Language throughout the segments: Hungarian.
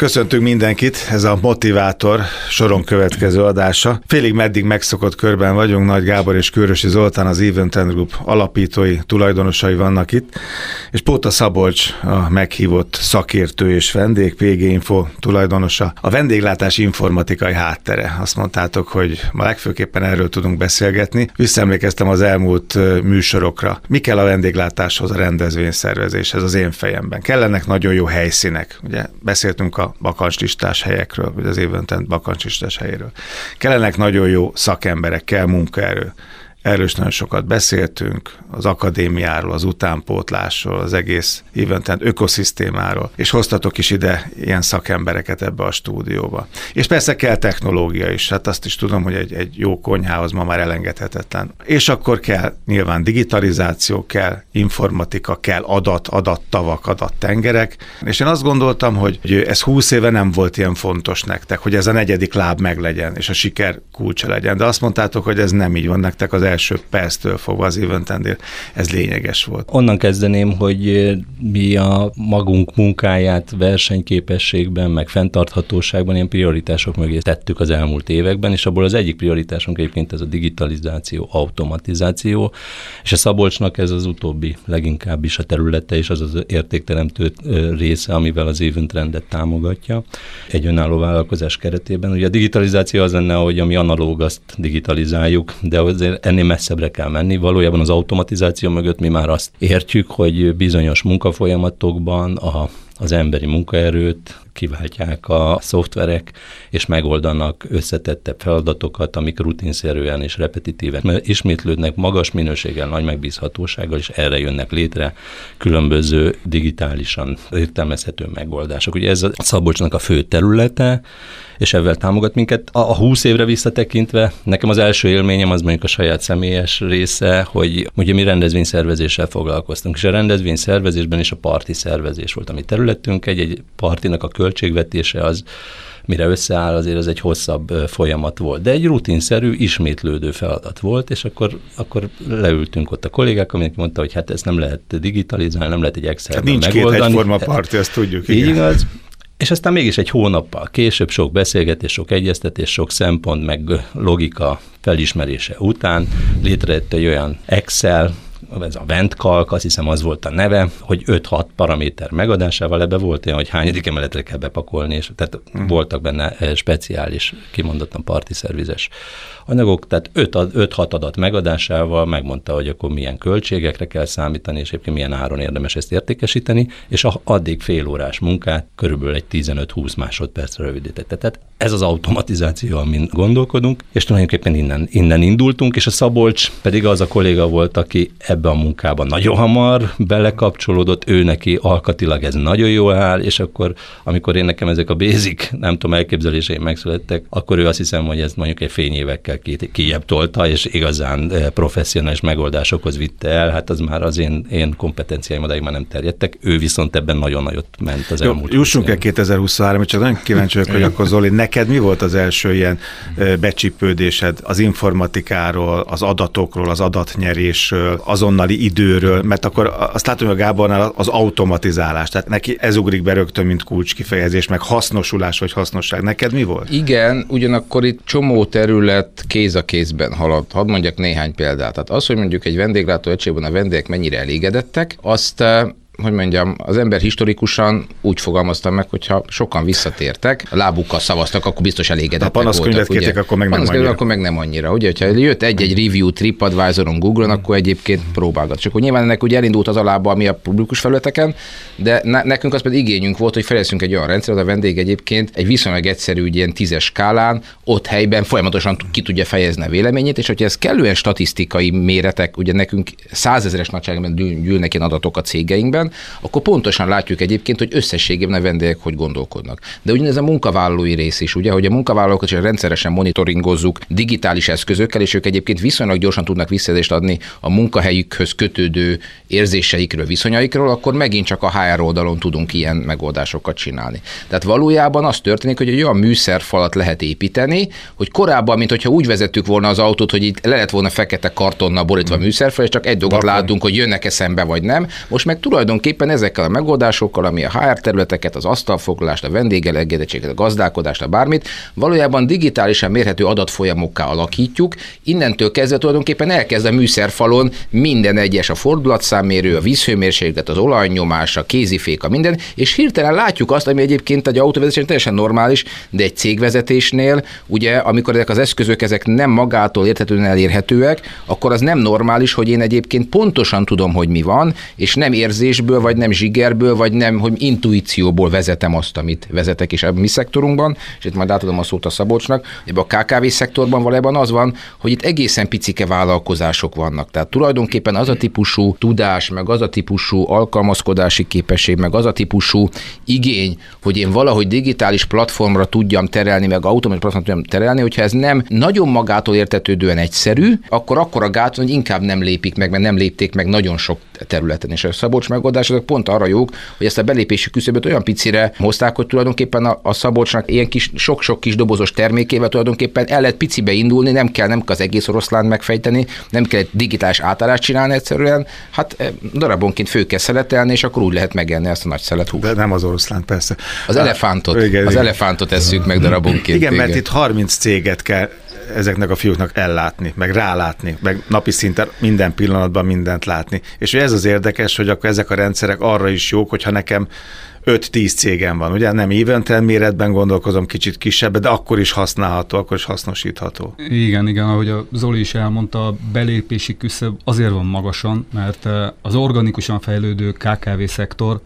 Köszöntünk mindenkit, ez a Motivátor soron következő adása. Félig meddig megszokott körben vagyunk, Nagy Gábor és Kőrösi Zoltán, az Event & Group alapítói, tulajdonosai vannak itt, és Póta Szabolcs, a meghívott szakértő és vendég, PG Info tulajdonosa, a vendéglátás informatikai háttere. Azt mondtátok, hogy ma legfőképpen erről tudunk beszélgetni. Visszaemlékeztem az elmúlt műsorokra. Mi kell a vendéglátáshoz, a rendezvényszervezéshez az én fejemben? Kellenek nagyon jó helyszínek. Ugye beszéltünk a bakancslistás helyekről, vagy az Event & bakancslistás helyéről. Kellenek nagyon jó szakemberek, kell munkaerő. Erről is nagyon sokat beszéltünk, az akadémiáról, az utánpótlásról, az egész Event & ökoszisztémáról, és hoztatok is ide ilyen szakembereket ebbe a stúdióba. És persze kell technológia is, hát azt is tudom, hogy egy jó konyhához ma már elengedhetetlen. És akkor kell nyilván digitalizáció, kell informatika, kell adattavak, adattengerek, és én azt gondoltam, hogy ez 20 éve nem volt ilyen fontos nektek, hogy ez a negyedik láb meglegyen, és a siker kulcsa legyen, de azt mondtátok, hogy ez nem így van nektek az első perctől fogva az Event-nél, ez lényeges volt. Onnan kezdeném, hogy mi a magunk munkáját versenyképességben, meg fenntarthatóságban ilyen prioritások mögé tettük az elmúlt években, és abból az egyik prioritásunk egyébként ez a digitalizáció, automatizáció, és a Szabolcsnak ez az utóbbi leginkább is a területe, és az az értékteremtő része, amivel az Event-rendet támogatja egy önálló vállalkozás keretében. Ugye a digitalizáció az lenne, hogy ami analóg, azt digitalizáljuk, de azért ennél messzebbre kell menni. Valójában az automatizáció mögött mi már azt értjük, hogy bizonyos munkafolyamatokban az emberi munkaerőt kiváltják a szoftverek, és megoldanak összetettebb feladatokat, amik rutinszerűen és repetitíven ismétlődnek, magas minőséggel, nagy megbízhatósággal, és erre jönnek létre különböző digitálisan értelmezhető megoldások. Ugye ez a Szabolcsnak a fő területe, és ezzel támogat minket. A 20 évre visszatekintve, nekem az első élményem az mondjuk a saját személyes része, hogy ugye mi rendezvényszervezéssel foglalkoztunk, és a rendezvényszervezésben is a parti szervezés volt a mi területünk. Egy partinak a költségvetése az, mire összeáll, azért ez egy hosszabb folyamat volt. De egy rutinszerű, ismétlődő feladat volt, és akkor leültünk ott a kollégák, aminek mondta, hogy hát ezt nem lehet digitalizálni, nem lehet egy Excelben megoldani. Nincs két egyforma parti, azt tudjuk. Így igaz. És aztán mégis egy hónappal később sok beszélgetés, sok egyeztetés, sok szempont, meg logika felismerése után létrejött egy olyan Excel, ez a Ventkalk, azt hiszem az volt a neve, hogy 5-6 paraméter megadásával ebbe volt olyan, hogy hányadik emeletre kell bepakolni, és tehát voltak benne speciális, kimondottan parti szervizes anyagok, tehát 5-6 adat megadásával megmondta, hogy akkor milyen költségekre kell számítani, és egyébként milyen áron érdemes ezt értékesíteni, és addig fél órás munkát körülbelül egy 15-20 másodpercre rövidítette. Tehát ez az automatizáció, amin gondolkodunk, és tulajdonképpen innen indultunk, és a Szabolcs pedig az a kolléga volt, aki ebbe a munkában nagyon hamar belekapcsolódott, ő neki alkatilag ez nagyon jól áll, és akkor, amikor én nekem ezek a basic, nem tudom, elképzeléseim megszülettek, akkor ő azt hiszem, hogy ezt mondjuk egy fényévekkel kijebb tolta, és igazán professzionális megoldásokhoz vitte el, hát az már az én kompetenciáim odáig már nem terjedtek, ő viszont ebben nagyon nagyot ment az elmúlt. Jussunk el 2023-ra, csak nagyon kíváncsi vagyok, hogy akkor Zoli, neked mi volt az első ilyen becsípődésed az informatikáról, az adatokról, az adatnyerésről, azonnali időről, mert akkor azt látom, hogy a Gábornál az automatizálás, tehát neki ez ugrik be rögtön, mint kulcskifejezés, meg hasznosulás vagy hasznosság. Neked mi volt? Igen, ugyanakkor itt csomó terület kéz a kézben halad. Hadd mondjak néhány példát. Tehát az, hogy mondjuk egy vendéglátó egységben a vendégek mennyire elégedettek, azt hogy mondjam, az ember historikusan úgy fogalmazta meg, hogyha sokan visszatértek, a lábukkal szavaztak, akkor biztos elégedettek voltak. Ha panaszkönyvet kérték, akkor meg nem annyira. Akkor meg nem annyira. Ugye, hogyha jött egy review TripAdvisoron, Google-on, akkor egyébként próbálgat. Csak hogy nyilván ennek ugye elindult az a lába, ami a publikus felületeken, de nekünk az pedig igényünk volt, hogy fejleszünk egy olyan rendszert, a vendég egyébként egy viszonylag egyszerű ilyen 10-es skálán, ott helyben folyamatosan ki tudja fejezni a véleményét, és hogyha ez kellően statisztikai méretek, ugye nekünk 100 000-es nagyságban gyűlnek ilyen adatok a cégeinkben, akkor pontosan látjuk egyébként, hogy összességében a vendégek hogy gondolkodnak. De ugyanez a munkavállalói rész is, ugye, hogy a munkavállalókat is rendszeresen monitoringozzuk digitális eszközökkel, és ők egyébként viszonylag gyorsan tudnak visszajelzést adni a munkahelyükhöz kötődő érzéseikről, viszonyaikról, akkor megint csak a HR oldalon tudunk ilyen megoldásokat csinálni. Tehát valójában az történik, hogy egy olyan műszerfalat lehet építeni, hogy korábban, mint hogyha úgy vezettük volna az autót, hogy itt le lett volna fekete kartonnal borítva műszerfal, és csak egy dolgot látunk, hogy jönnek-e szembe vagy nem. Most meg tulajdonképpen tulajdonképpen ezekkel a megoldásokkal, ami a HR területeket, az asztalfoglalást, a vendégelégedettséget, a gazdálkodást, a bármit, valójában digitálisan mérhető adatfolyamokká alakítjuk. Innentől kezdve tulajdonképpen elkezd a műszerfalon minden egyes, a fordulatszámmérő, a vízhőmérséklet, az olajnyomás, a kézifék, a minden, és hirtelen látjuk azt, ami egyébként egy autóvezetésnél teljesen normális, de egy cégvezetésnél, ugye, amikor ezek az eszközök ezek nem magától érthetően elérhetőek, akkor az nem normális, hogy én egyébként pontosan tudom, hogy mi van, és nem érzésből, vagy nem zsigerből, vagy nem, hogy intuícióból vezetem azt, amit vezetek is a mi szektorunkban, és itt majd átadom a szót a Szabolcsnak, ebben a KKV szektorban valójában az van, hogy itt egészen picike vállalkozások vannak. Tehát tulajdonképpen az a típusú tudás, meg az a típusú alkalmazkodási képesség, meg az a típusú igény, hogy én valahogy digitális platformra tudjam terelni, meg automatikus platformra tudjam terelni, hogyha ez nem nagyon magától értetődően egyszerű, akkor a gáton, hogy inkább nem lépik meg, mert nem lépték meg nagyon sok területen. És a Szabolcs megoldások pont arra jók, hogy ezt a belépési küszöböt olyan picire hozták, hogy tulajdonképpen a Szabolcsnak ilyen kis, sok-sok kis dobozos termékével tulajdonképpen el lehet picibe indulni, nem kell az egész oroszlánt megfejteni, nem kell egy digitális átállást csinálni egyszerűen, hát darabonként fő kell szeletelni, és akkor úgy lehet megenni ezt a nagy szelethúst. De nem az oroszlánt, persze. Az elefántot. Igen. Elefántot esszük meg darabonként. Igen, mert itt 30 céget kell ezeknek a fiúknak ellátni, meg rálátni, meg napi szinten minden pillanatban mindent látni. És ez az érdekes, hogy akkor ezek a rendszerek arra is jók, hogyha nekem 5-10 cégem van, ugye nem évente méretben gondolkozom, kicsit kisebb, de akkor is használható, akkor is hasznosítható. Igen, ahogy a Zoli is elmondta, a belépési küszöb azért van magasan, mert az organikusan fejlődő KKV szektor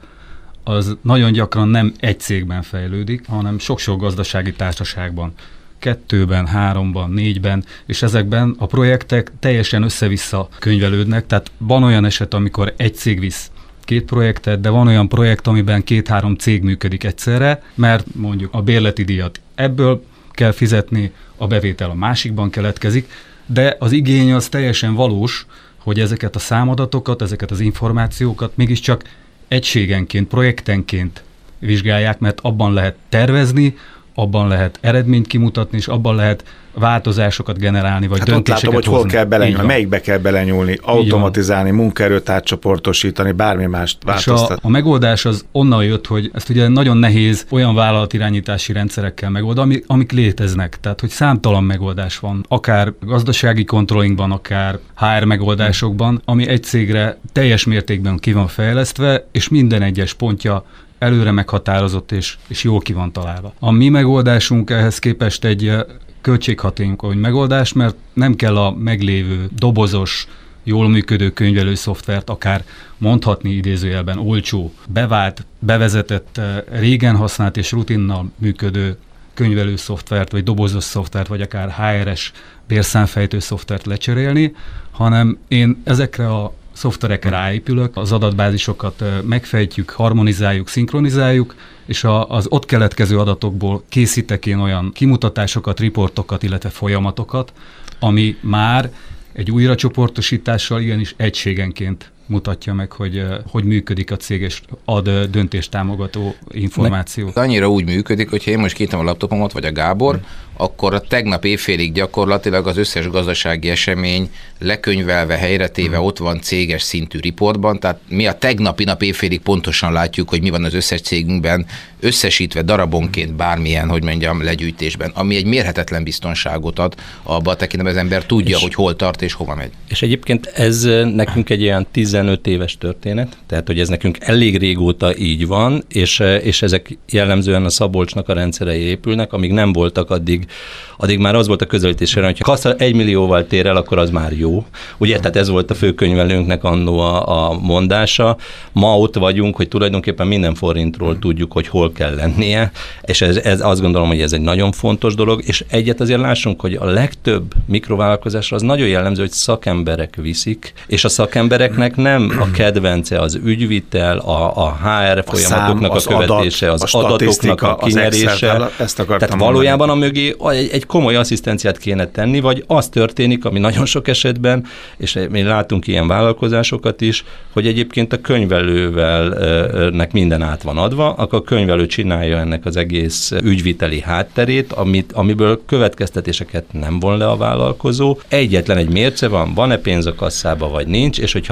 az nagyon gyakran nem egy cégben fejlődik, hanem sok-sok gazdasági társaságban. 2-ben, 3-ban, 4-ben, és ezekben a projektek teljesen össze-vissza könyvelődnek, tehát van olyan eset, amikor egy cég visz 2 projektet, de van olyan projekt, amiben 2-3 cég működik egyszerre, mert mondjuk a bérleti díjat ebből kell fizetni, a bevétel a másikban keletkezik, de az igény az teljesen valós, hogy ezeket a számadatokat, ezeket az információkat mégiscsak egységenként, projektenként vizsgálják, mert abban lehet tervezni, abban lehet eredményt kimutatni, és abban lehet változásokat generálni, vagy döntéseket hozni. Látom, hogy hol kell belenyúlni, melyikbe kell belenyúlni, automatizálni, munkaerőt átcsoportosítani, bármi mást változtatni. És a megoldás az onnan jött, hogy ezt ugye nagyon nehéz olyan vállalatirányítási rendszerekkel megoldani, amik léteznek. Tehát, hogy számtalan megoldás van, akár gazdasági controllingban, akár HR megoldásokban, ami egy cégre teljes mértékben ki van fejlesztve, és minden egyes pontja előre meghatározott és jól ki van találva. A mi megoldásunk ehhez képest egy költséghatékony megoldás, mert nem kell a meglévő dobozos, jól működő könyvelő szoftvert, akár mondhatni idézőjelben olcsó, bevált, bevezetett, régen használt és rutinnal működő könyvelő szoftvert, vagy dobozos szoftvert, vagy akár HR-es bérszámfejtő szoftvert lecserélni, hanem én ezekre a szoftverekre ráépülök, az adatbázisokat megfejtjük, harmonizáljuk, szinkronizáljuk, és az ott keletkező adatokból készítek én olyan kimutatásokat, riportokat, illetve folyamatokat, ami már egy újracsoportosítással igenis egységenként mutatja meg, hogy működik a cég, és ad döntéstámogató információt. Annyira úgy működik, hogyha én most kinyitom a laptopomat, vagy a Gábor, akkor a tegnap éjfélig gyakorlatilag az összes gazdasági esemény lekönyvelve, helyretéve ott van céges szintű riportban, tehát mi a tegnapi nap éjfélig pontosan látjuk, hogy mi van az összes cégünkben, összesítve darabonként bármilyen, hogy mondjam, legyűjtésben, ami egy mérhetetlen biztonságot ad abba a tekintetben, az ember tudja, hogy hol tart és hova megy. És egyébként ez nekünk egy olyan 15 éves történet, tehát hogy ez nekünk elég régóta így van, és ezek jellemzően a Szabolcsnak a rendszerei épülnek, amíg nem voltak, addig már az volt a közelítésre, hogy ha kassa 1 millióval tér el, akkor az már jó. Ugye, tehát ez volt a főkönyvelőnknek annó a mondása. Ma ott vagyunk, hogy tulajdonképpen minden forintról tudjuk, hogy hol kell lennie, és ez azt gondolom, hogy ez egy nagyon fontos dolog, és egyet azért lássunk, hogy a legtöbb mikrovállalkozásra az nagyon jellemző, hogy szakemberek viszik, és a szakembereknek nem a kedvence az ügyvitel, a HR folyamatoknak a követése, az adatoknak a kinyerése. Tehát valójában a mögé egy komoly asszisztenciát kéne tenni, vagy az történik, ami nagyon sok esetben, és mi látunk ilyen vállalkozásokat is, hogy egyébként a könyvelőnek minden át van adva, akkor a könyvelő csinálja ennek az egész ügyviteli hátterét, amiből következtetéseket nem von le a vállalkozó. Egyetlen egy mérce van-e pénz a kasszába, vagy nincs, és hogyha van, akkor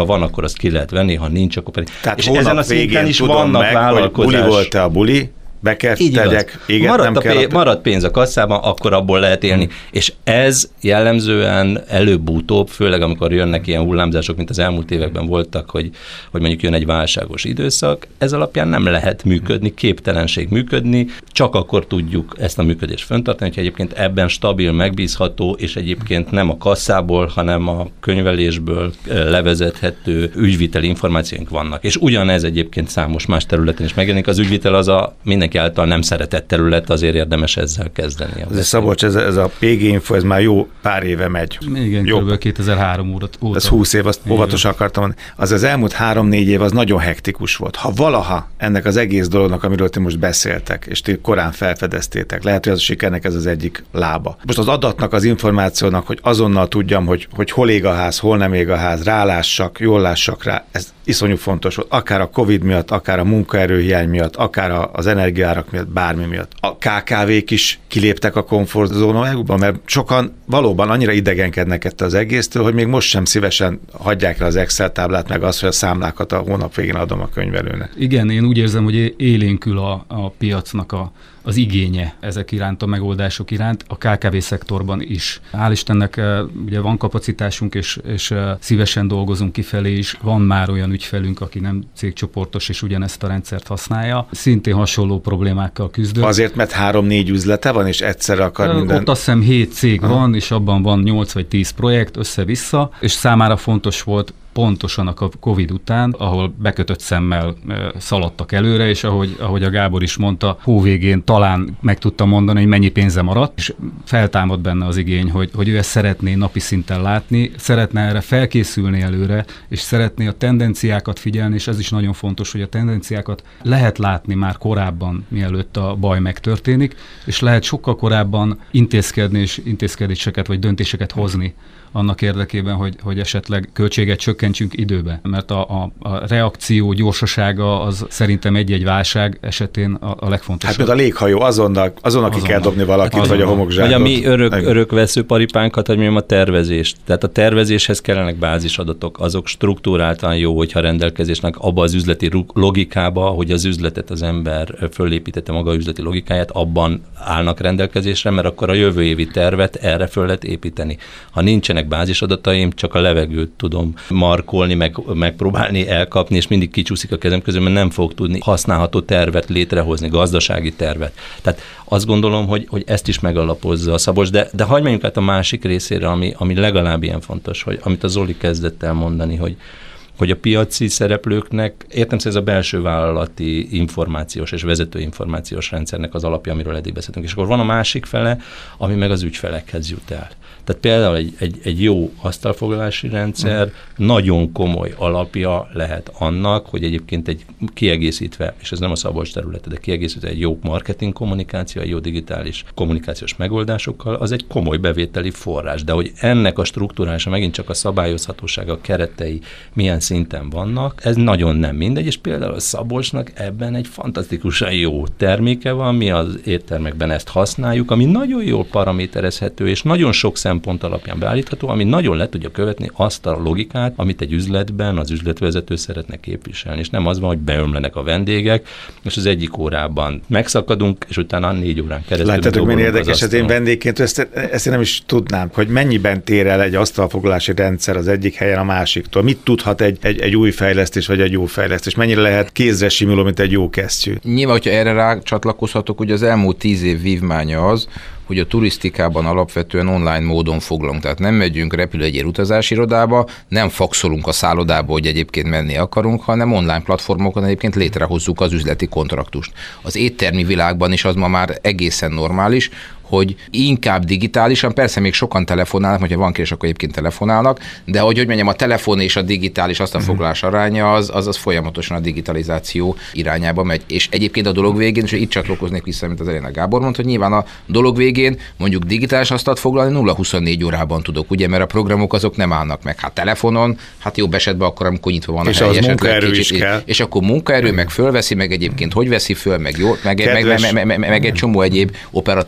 azt ki lehet venni, ha nincs, akkor pedig. Tehát és ezen a szinten is vannak vállalkozás. Buli volt-e a buli, be kell tegyek, égetnem kell. Marad pénz a kasszában, akkor abból lehet élni. És ez jellemzően előbb-utóbb, főleg amikor jönnek ilyen hullámzások, mint az elmúlt években voltak, hogy mondjuk jön egy válságos időszak, ez alapján nem lehet működni, képtelenség működni, csak akkor tudjuk ezt a működést fenntartani, hogyha egyébként ebben stabil, megbízható, és egyébként nem a kasszából, hanem a könyvelésből levezethető ügyviteli információink vannak. És ugyanez egyébként számos más területen is megjelenik. Az ügyvitel az a mindenki által nem szeretett terület, azért érdemes ezzel kezdeni. Szabolcs, ez a PG Info, ez már jó pár éve megy. Igen, kb. 2003 óta. Ez 20 év, azt óvatosan akartam mondani. Az elmúlt 3-4 év az nagyon hektikus volt. Ha valaha ennek az egész dolognak, amiről ti most beszéltek, és ti korán felfedeztétek, lehet, hogy az a sikernek ez az egyik lába. Most az adatnak, az információnak, hogy azonnal tudjam, hogy hol ég a ház, hol nem ég a ház, rálássak, jól lássak rá, ez iszonyú fontos volt. Akár a Covid miatt, akár a munkaerőhiány miatt, akár az energiaárak miatt, bármi miatt. A KKV-k is kiléptek a komfortzónájukba, mert sokan valóban annyira idegenkednek ettől az egésztől, hogy még most sem szívesen hagyják le az Excel táblát, meg azt, hogy a számlákat a hónap végén adom a könyvelőnek. Igen, én úgy érzem, hogy élénkül a piacnak az igénye ezek iránt, a megoldások iránt, a KKV szektorban is. Hál' Istennek ugye van kapacitásunk, és szívesen dolgozunk kifelé is. Van már olyan ügyfelünk, aki nem cégcsoportos, és ugyanezt a rendszert használja. Szintén hasonló problémákkal küzdő. Azért, mert 3-4 üzlete van, és egyszerre akar minden... Ott azt hiszem 7 cég van, és abban van 8 vagy 10 projekt össze-vissza, és számára fontos volt pontosan a Covid után, ahol bekötött szemmel szaladtak előre, és ahogy a Gábor is mondta, hóvégén talán meg tudta mondani, hogy mennyi pénze maradt, és feltámad benne az igény, hogy ő ezt szeretné napi szinten látni, szeretne erre felkészülni előre, és szeretné a tendenciákat figyelni, és ez is nagyon fontos, hogy a tendenciákat lehet látni már korábban, mielőtt a baj megtörténik, és lehet sokkal korábban intézkedni, és intézkedéseket vagy döntéseket hozni annak érdekében, hogy esetleg költséget csökkentsünk időbe. Mert a reakció gyorsasága az szerintem egy-egy válság esetén a legfontosabb. Hát mint a léghajó, azonnal ki kell dobni valakit, vagy a homokzsákot. Vagy a mi örökvesző paripánkat, hogy mondjam, a tervezést. Tehát a tervezéshez kellenek bázisadatok, azok struktúráltan jó, hogyha rendelkezésnek abba az üzleti logikába, hogy az üzletet az ember fölépítette maga üzleti logikáját, abban állnak rendelkezésre, mert akkor a jövő évi tervet erre föl lehet építeni. Ha nincsenek bázisadataim, csak a levegőt tudom markolni, megpróbálni elkapni, és mindig kicsúszik a kezem közül, mert nem fog tudni használható tervet létrehozni, gazdasági tervet. Tehát azt gondolom, hogy ezt is megalapozza a Szabolcs, de hagyj menjünk át a másik részére, ami legalább ilyen fontos, hogy amit a Zoli kezdett el mondani, hogy a piaci szereplőknek, értem szerint ez a belső vállalati információs és vezető információs rendszernek az alapja, amiről eddig beszéltünk. És akkor van a másik fele, ami meg az ügyfelekhez jut el. Tehát például egy jó asztalfoglalási rendszer nagyon komoly alapja lehet annak, hogy egyébként egy kiegészítve, és ez nem a Szabolcs területe, de kiegészítve egy jó marketing kommunikáció, egy jó digitális kommunikációs megoldásokkal, az egy komoly bevételi forrás. De hogy ennek a struktúrása megint csak a szabályozhatósága, a keretei milyen szinten vannak, ez nagyon nem mindegy, és például a Szabolcsnak ebben egy fantasztikusan jó terméke van, mi az éttermekben ezt használjuk, ami nagyon jól paraméterezhető, és nagyon sok szempont alapján beállítható, ami nagyon le tudja követni azt a logikát, amit egy üzletben az üzletvezető szeretne képviselni. És nem az van, hogy beömlenek a vendégek, és az egyik órában megszakadunk, és utána 4 órán keresztül. Látjátok, milyen érdekes, ez én vendégként ezt én nem is tudnám, hogy mennyiben tér el egy asztalfoglalási rendszer az egyik helyen a másiktól. Mit tudhat egy új fejlesztés, vagy egy jó fejlesztés? Mennyire lehet kézre simuló, mint egy jó kesztyű? Nyilván, hogyha erre rácsatlakozhatok, ugye az elmúlt 10 év vívmánya az, hogy a turisztikában alapvetően online módon foglalunk. Tehát nem megyünk repülőjegyér utazási irodába, nem faxolunk a szállodába, hogy egyébként menni akarunk, hanem online platformokon egyébként létrehozzuk az üzleti kontraktust. Az éttermi világban is az ma már egészen normális, hogy inkább digitálisan, persze még sokan telefonálnak, hogyha van kérdés, akkor egyébként telefonálnak, de hogy mondjam, a telefon és a digitális asztalfoglalás aránya az folyamatosan a digitalizáció irányába megy. És egyébként a dolog végén, és itt csatlakoznék vissza, mint az elején a Gábor mondta, hogy nyilván a dolog végén mondjuk digitális asztalt foglalni 0-24 órában tudok, ugye, mert a programok azok nem állnak meg. Hát telefonon, hát jobb esetben akkor, amikor nyitva van és a hely, munkaerő is kell. És akkor munkaerő meg fölveszi, meg egyébként hogy veszi föl, meg jó, meg egy csomó egyéb operatív probléma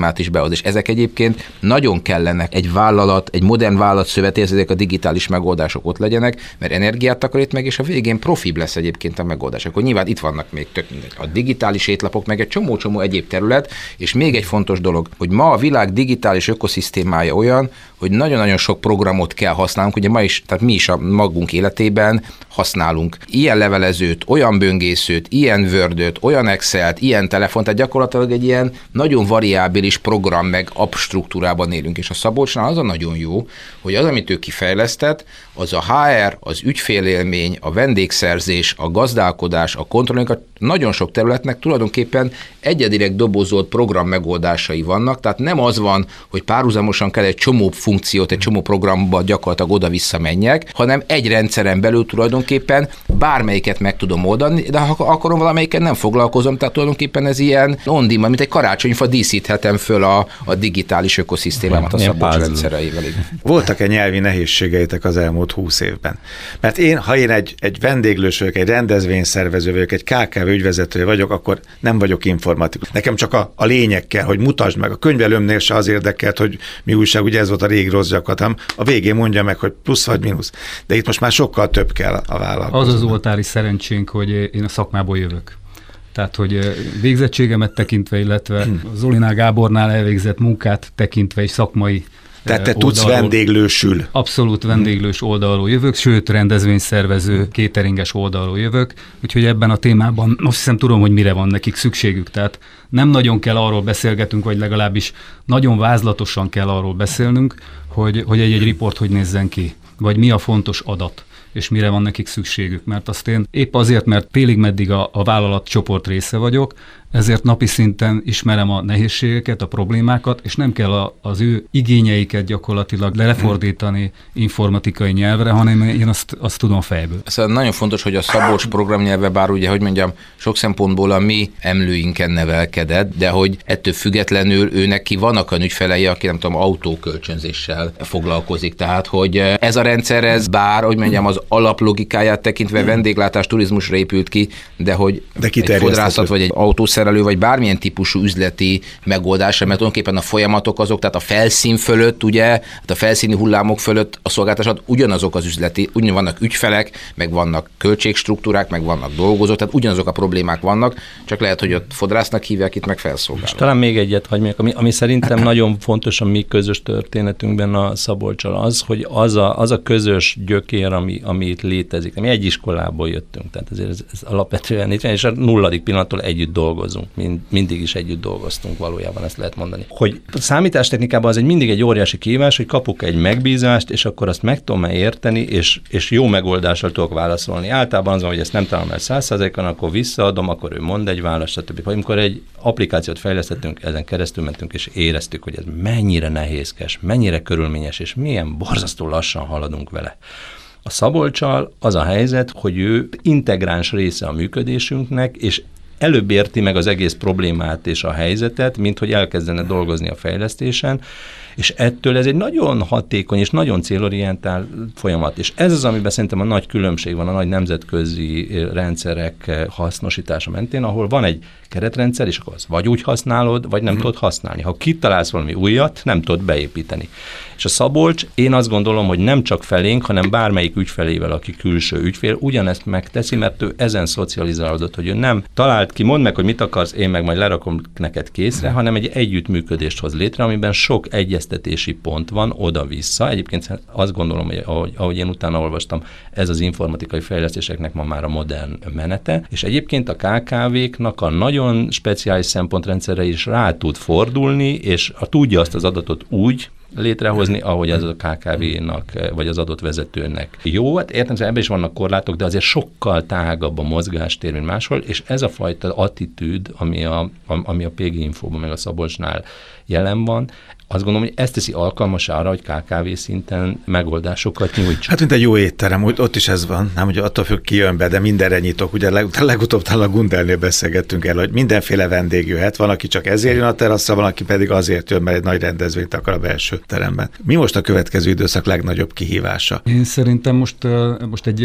ökoszisztémát is behoz. És ezek egyébként nagyon kellenek egy vállalat, egy modern vállalat szövetéhez, ezek a digitális megoldások ott legyenek, mert energiát takarít meg, és a végén profibb lesz egyébként a megoldás. Akkor nyilván itt vannak még tök mindegy. A digitális étlapok, meg egy csomó egyéb terület, és még egy fontos dolog, hogy ma a világ digitális ökoszisztémája olyan, hogy nagyon-nagyon sok programot kell használnunk, ugye ma is, tehát mi is a magunk életében használunk ilyen levelezőt, olyan böngészőt, ilyen Word-öt, olyan Excel-t, ilyen telefont, tehát gyakorlatilag egy ilyen nagyon variábilis program meg app struktúrában élünk, és a Szabolcsnál az a nagyon jó, hogy az, amit ő kifejlesztett, az a HR, az ügyfélélmény, a vendégszerzés, a gazdálkodás, a kontrolling, nagyon sok területnek tulajdonképpen egyedileg dobozolt program megoldásai vannak, tehát nem az van, hogy párhuzamosan kell egy csomó funkciót, egy csomó programba gyakorlatilag oda-vissza menjek, hanem egy rendszeren belül tulajdonképpen bármelyiket meg tudom oldani, de ha akarom valamelyiket nem foglalkozom, tehát tulajdonképpen ez ilyen on-demand, mint egy karácsonyfa díszíthetem föl a digitális ökoszisztémámat a Szabolcs rendszereivel. Voltak-e nyelvi nehézségeitek az elmúlt 20 évben? Mert ha én egy vendéglős vagyok, egy rendezvényszervező vagyok, egy KKV ügyvezetője vagyok, akkor nem vagyok informatikus. Nekem csak a lényeg kell, hogy mutasd meg. A könyvelőmnél se az érdekelt, hogy mi újság, ugye ez volt a régi rossz gyakorlat, hanem a végén mondja meg, hogy plusz vagy mínusz. De itt most már sokkal több kell a vállalkozónak. Az az oltári szerencsénk, hogy én a szakmából jövök. Tehát, hogy végzettségemet tekintve, illetve Zolinál Gábornál elvégzett munkát tekintve és szakmai tehát te tudsz vendéglősül. Abszolút vendéglős oldalról jövök, sőt rendezvényszervező, cateringes oldalról jövök, úgyhogy ebben a témában azt hiszem tudom, hogy mire van nekik szükségük. Tehát nem nagyon kell arról beszélgetünk, vagy legalábbis nagyon vázlatosan kell arról beszélnünk, hogy egy riport hogy nézzen ki, vagy mi a fontos adat, és mire van nekik szükségük. Mert azt én épp azért, mert félig meddig a vállalat csoport része vagyok, ezért napi szinten ismerem a nehézségeket, a problémákat, és nem kell az ő igényeiket gyakorlatilag lefordítani informatikai nyelvre, hanem én azt tudom fejből. Szóval nagyon fontos, hogy a Szabolcs programnyelve, bár ugye, hogy mondjam, sok szempontból a mi emlőinken nevelkedett, de hogy ettől függetlenül ő neki vannak olyan ügyfelei, aki nem tudom, autókölcsönzéssel foglalkozik. Tehát, hogy ez a rendszer, ez bár, hogy mondjam, az alaplogikáját tekintve vendéglátás, turizmusra épült ki, de hogy egy fodrászat vagy egy autószerelő vagy bármilyen típusú üzleti megoldásra, mert tulajdonképpen a folyamatok azok, tehát a felszín fölött, ugye, a felszíni hullámok fölött a szolgáltatások ugyanazok az üzleti, ugyan vannak ügyfelek, meg vannak költségstruktúrák, meg vannak dolgozók, tehát ugyanazok a problémák vannak, csak lehet, hogy ott fodrásznak hívják, itt meg felszolgáló. És talán még egyet hagyj meg, ami szerintem nagyon fontos a mi közös történetünkben a Szabolccsal az, hogy az a közös gyökér, ami itt létezik. Mi egy iskolából jöttünk, tehát ezért ez alapvetően itt van, és a nulladik pillanattól együtt dolgozunk. Mindig is együtt dolgoztunk, valójában ezt lehet mondani. Hogy a számítástechnikában az mindig egy óriási kihívás, hogy kapok egy megbízást, és akkor azt meg tudom érteni, és jó megoldással tudok válaszolni. Általában az van, hogy ezt nem találom el 100%-on, akkor visszaadom, akkor ő mond egy választ, stb. Vagy amikor egy applikációt fejlesztettünk, ezen keresztül mentünk, és éreztük, hogy ez mennyire nehézkes, mennyire körülményes, és milyen borzasztó lassan haladunk vele. A Szabolccsal az a helyzet, hogy ő integráns része a működésünknek, és előbb érti meg az egész problémát és a helyzetet, mint hogy elkezdene dolgozni a fejlesztésen, és ettől ez egy nagyon hatékony és nagyon célorientált folyamat. És ez az, amiben szerintem a nagy különbség van a nagy nemzetközi rendszerek hasznosítása mentén, ahol van egy keretrendszer, és akkor azt vagy úgy használod, vagy nem tudod használni. Ha kitalálsz valami újat, nem tudod beépíteni. És a Szabolcs, én azt gondolom, hogy nem csak felénk, hanem bármelyik ügyfelével, aki külső ügyfél, ugyanezt megteszi, mert ő ezen szocializálódott, hogy ő nem talált ki, mondd meg, hogy mit akarsz, én meg majd lerakom neked készre, hanem egy együttműködést hoz létre, amiben sok egyeztetési pont van oda-vissza. Egyébként azt gondolom, hogy ahogy én utána olvastam, ez az informatikai fejlesztéseknek ma már a modern menete, és egyébként a KKV-knak a nagyon speciális szempontrendszerre is rá tud fordulni, és tudja azt az adatot úgy létrehozni, ahogy az a KKV-nak, vagy az adott vezetőnek jó. Hát értem, hogy ebben is vannak korlátok, de azért sokkal tágabb a mozgástér, mint máshol, és ez a fajta attitűd, ami a PG Infóban, meg a Szabolcsnál jelen van, azt gondolom, hogy ezt teszi alkalmas arra, hogy KKV szinten megoldásokat nyújtson. Hát mint egy jó étterem, ott is ez van, nem, hogy attól függ ki jön be, de mindenre nyitok. Ugye legutóbb talán a Gundelnél beszélgettünk el, hogy mindenféle vendég jöhet, van, aki csak ezért jön a teraszra, van, aki pedig azért jön, mert egy nagy rendezvényt akar a belső teremben. Mi most a következő időszak legnagyobb kihívása? Én szerintem most egy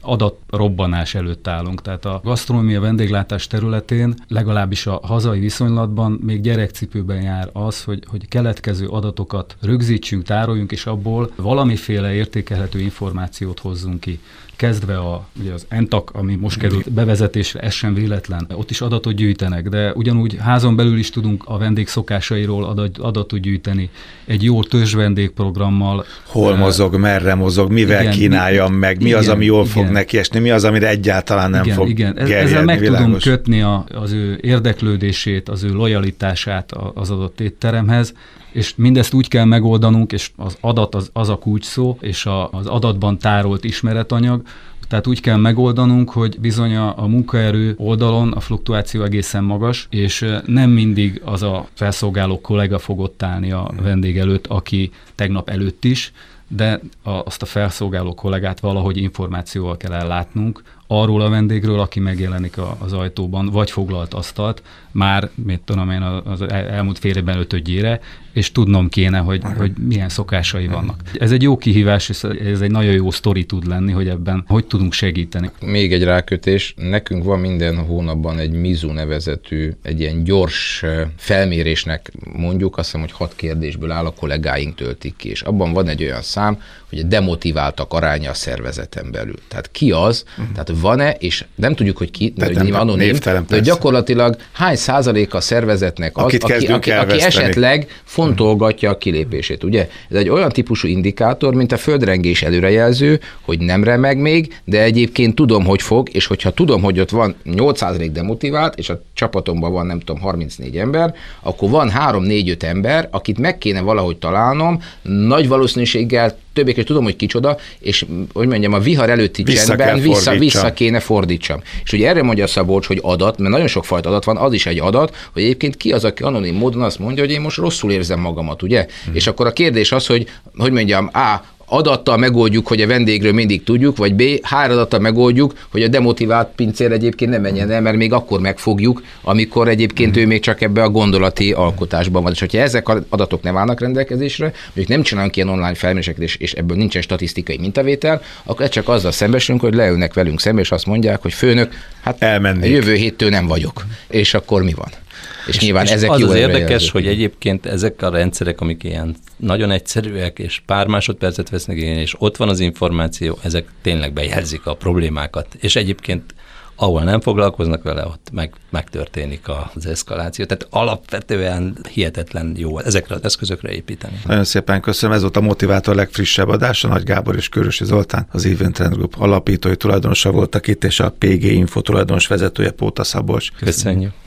adatrobbanás előtt állunk. Tehát a gasztronómia vendéglátás területén legalábbis a hazai viszonylatban még gyerekcipőben jár az, hogy keletkező adatokat rögzítsünk, tároljunk, és abból valamiféle értékelhető információt hozzunk ki. Kezdve ugye az ENTAK, ami most került bevezetésre, ez sem véletlen. Ott is adatot gyűjtenek, de ugyanúgy házon belül is tudunk a vendég szokásairól adatot gyűjteni. Egy jó törzsvendégprogrammal. Hol mozog, merre mozog, mivel kínáljam meg, mi az, ami jól fog neki esni, mi az, amire egyáltalán nem fog gerjedni. Ezzel meg tudom kötni az ő érdeklődését, az ő lojalitását az adott étteremhez, és mindezt úgy kell megoldanunk, és az adat az a kulcsszó, és az adatban tárolt ismeretanyag, tehát úgy kell megoldanunk, hogy bizony a munkaerő oldalon a fluktuáció egészen magas, és nem mindig az a felszolgáló kollega fog ott állni a vendég előtt, aki tegnap előtt is, de azt a felszolgáló kollégát valahogy információval kell ellátnunk arról a vendégről, aki megjelenik az ajtóban, vagy foglalt asztalt, már, mit tudom én, az elmúlt fél évben 5-ödjére, és tudnom kéne, hogy milyen szokásai vannak. Ez egy jó kihívás, és ez egy nagyon jó sztori tud lenni, hogy ebben hogy tudunk segíteni. Még egy rákötés, nekünk van minden hónapban egy Mizu nevezetű, egy ilyen gyors felmérésnek mondjuk, azt hiszem, hogy 6 kérdésből áll, a kollégáink töltik ki, és abban van egy olyan szám, hogy a demotiváltak aránya a szervezeten belül. Tehát ki az, tehát van-e, és nem tudjuk, hogy ki, mert ugye anonim, de gyakorlatilag hány százaléka a szervezetnek az, aki esetleg fontolgatja a kilépését, ugye? Ez egy olyan típusú indikátor, mint a földrengés előrejelző, hogy nem remeg még, de egyébként tudom, hogy fog, és hogyha tudom, hogy ott van 8% demotivált, és a csapatomban van, nem tudom, 34 ember, akkor van 3-4-5 ember, akit meg kéne valahogy találnom, nagy valószínűséggel többé tudom, hogy kicsoda, és hogy mondjam, a vihar előtti csendben vissza kéne fordítsam. És ugye erre mondja Szabolcs, hogy adat, mert nagyon sok fajta adat van, az is egy adat, hogy egyébként ki az, aki anonim módon azt mondja, hogy én most rosszul érzem magamat, ugye? És akkor a kérdés az, hogy mondjam, adattal megoldjuk, hogy a vendégről mindig tudjuk, vagy B, adattal megoldjuk, hogy a demotivált pincér egyébként nem menjen el, mert még akkor megfogjuk, amikor egyébként ő még csak ebbe a gondolati alkotásban van. És hogyha ezek az adatok nem állnak rendelkezésre, mondjuk nem csinálunk ilyen online felméréseket, és ebből nincsen statisztikai mintavétel, akkor csak azzal szembesülünk, hogy leülnek velünk szembe, és azt mondják, hogy főnök, hát elmennék. Jövő héttől nem vagyok. És akkor mi van? És nyilván ezek az jó az érdekes, hogy egyébként ezek a rendszerek, amik ilyen nagyon egyszerűek, és pár másodpercet vesznek igénybe, és ott van az információ, ezek tényleg bejelzik a problémákat. És egyébként ahol nem foglalkoznak vele, ott megtörténik az eszkaláció. Tehát alapvetően hihetetlen jó ezekre az eszközökre építeni. Nagyon szépen köszönöm. Ez volt a Motivátor legfrissebb adása. Nagy Gábor és Kőrösi Zoltán, az Even Trend Group alapítói tulajdonosa voltak itt, és a PG Info tulajdonos vezetője, Póta Szabolcs. Köszönjük.